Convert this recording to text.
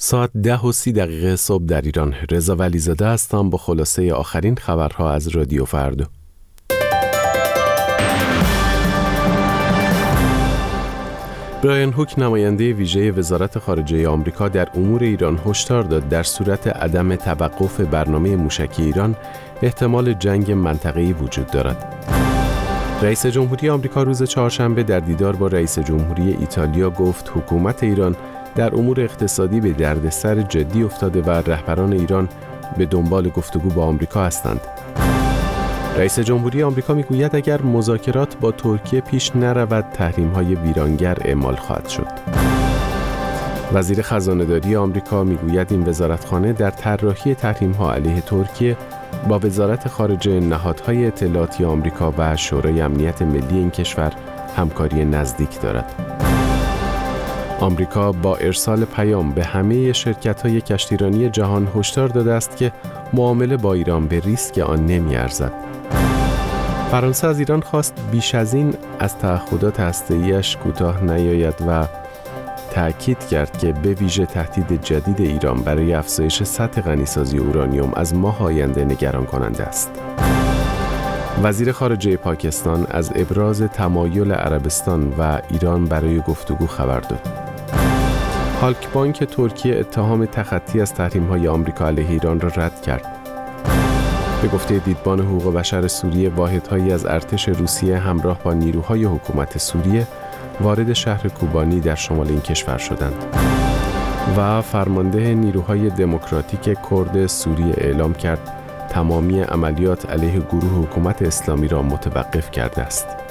ساعت 10:30 صبح در ایران. رضا ولیزاده هستم با خلاصه آخرین خبرها از رادیو فردا. برایان هوک نماینده ویژه وزارت خارجه آمریکا در امور ایران هشدار داد در صورت عدم توقف برنامه موشکی ایران احتمال جنگ منطقه‌ای وجود دارد. رئیس جمهوری آمریکا روز چهارشنبه در دیدار با رئیس جمهوری ایتالیا گفت حکومت ایران در امور اقتصادی به دردسر جدی افتاده و رهبران ایران به دنبال گفتگو با آمریکا هستند. رئیس جمهوری آمریکا میگوید اگر مذاکرات با ترکیه پیش نرود تحریم‌های ویرانگر اعمال خواهد شد. وزیر خزانه‌داری آمریکا میگوید این وزارتخانه در طراحی تحریم‌ها علیه ترکیه با وزارت خارجه، نهادهای اطلاعاتی آمریکا و شورای امنیت ملی این کشور همکاری نزدیک دارد. آمریکا با ارسال پیام به همه شرکت‌های کشتیرانی جهان هشدار داده است که معامله با ایران به ریسک آن نمی‌ارزد. فرانسه از ایران خواست بیش از این از تعهدات هسته‌ایش کوتاه نیاید و تأکید کرد که به ویژه تهدید جدید ایران برای افزایش سطح غنیسازی اورانیوم از ماه آینده نگران کننده است. وزیر خارجه پاکستان از ابراز تمایل عربستان و ایران برای گفتگو خبر داد. هالکبانک ترکیه اتهام تخطی از تحریم‌های آمریکا علیه ایران را رد کرد. به گفته دیدبان حقوق بشر سوریه، واحدهایی از ارتش روسیه همراه با نیروهای حکومت سوریه وارد شهر کوبانی در شمال این کشور شدند و فرمانده نیروهای دموکراتیک کرد سوریه اعلام کرد تمامی عملیات علیه گروه حکومت اسلامی را متوقف کرده است.